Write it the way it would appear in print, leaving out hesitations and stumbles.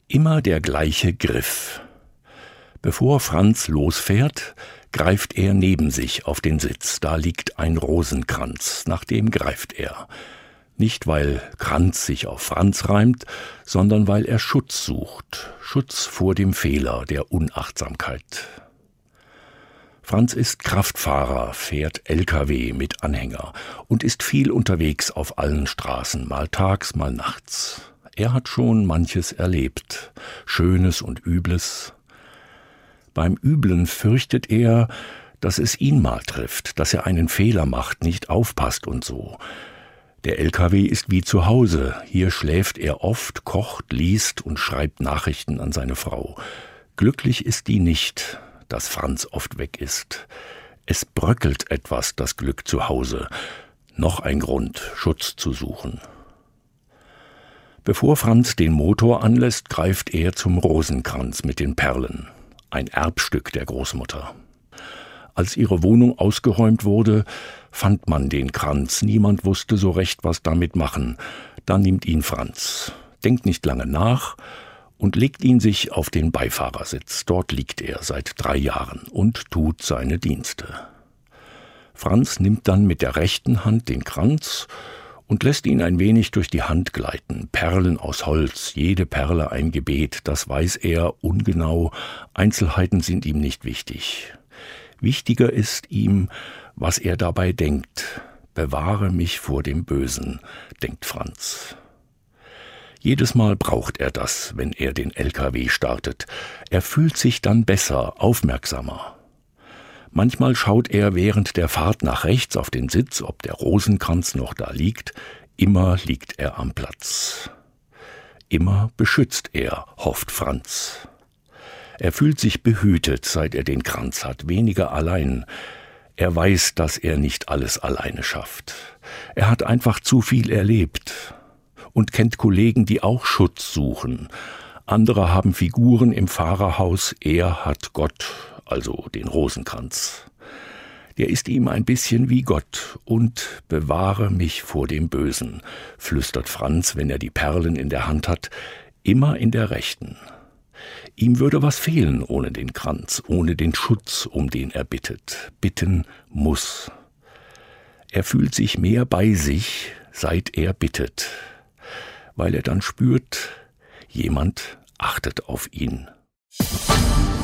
Immer der gleiche Griff. Bevor Franz losfährt, greift er neben sich auf den Sitz. Da liegt ein Rosenkranz, nach dem greift er. Nicht, weil Kranz sich auf Franz reimt, sondern weil er Schutz sucht. Schutz vor dem Fehler der Unachtsamkeit. Franz ist Kraftfahrer, fährt LKW mit Anhänger und ist viel unterwegs auf allen Straßen, mal tags, mal nachts. Er hat schon manches erlebt, Schönes und Übles. Beim Üblen fürchtet er, dass es ihn mal trifft, dass er einen Fehler macht, nicht aufpasst und so. Der LKW ist wie zu Hause, hier schläft er oft, kocht, liest und schreibt Nachrichten an seine Frau. Glücklich ist die nicht, dass Franz oft weg ist. Es bröckelt etwas, das Glück zu Hause. Noch ein Grund, Schutz zu suchen. Bevor Franz den Motor anlässt, greift er zum Rosenkranz mit den Perlen. Ein Erbstück der Großmutter. Als ihre Wohnung ausgeräumt wurde, fand man den Kranz. Niemand wusste so recht, was damit machen. Da nimmt ihn Franz, denkt nicht lange nach und legt ihn sich auf den Beifahrersitz. Dort liegt er seit 3 Jahren und tut seine Dienste. Franz nimmt dann mit der rechten Hand den Kranz und lässt ihn ein wenig durch die Hand gleiten. Perlen aus Holz, jede Perle ein Gebet, das weiß er ungenau. Einzelheiten sind ihm nicht wichtig. Wichtiger ist ihm, was er dabei denkt. Bewahre mich vor dem Bösen, denkt Franz. Jedes Mal braucht er das, wenn er den LKW startet. Er fühlt sich dann besser, aufmerksamer. Manchmal schaut er während der Fahrt nach rechts auf den Sitz, ob der Rosenkranz noch da liegt. Immer liegt er am Platz. Immer beschützt er, hofft Franz. Er fühlt sich behütet, seit er den Kranz hat, weniger allein. Er weiß, dass er nicht alles alleine schafft. Er hat einfach zu viel erlebt und kennt Kollegen, die auch Schutz suchen. Andere haben Figuren im Fahrerhaus, er hat Gott, also den Rosenkranz. Der ist ihm ein bisschen wie Gott. Und bewahre mich vor dem Bösen, flüstert Franz, wenn er die Perlen in der Hand hat, immer in der rechten. Ihm würde was fehlen ohne den Kranz, ohne den Schutz, um den er bittet. Bitten muss. Er fühlt sich mehr bei sich, seit er bittet, weil er dann spürt, jemand achtet auf ihn.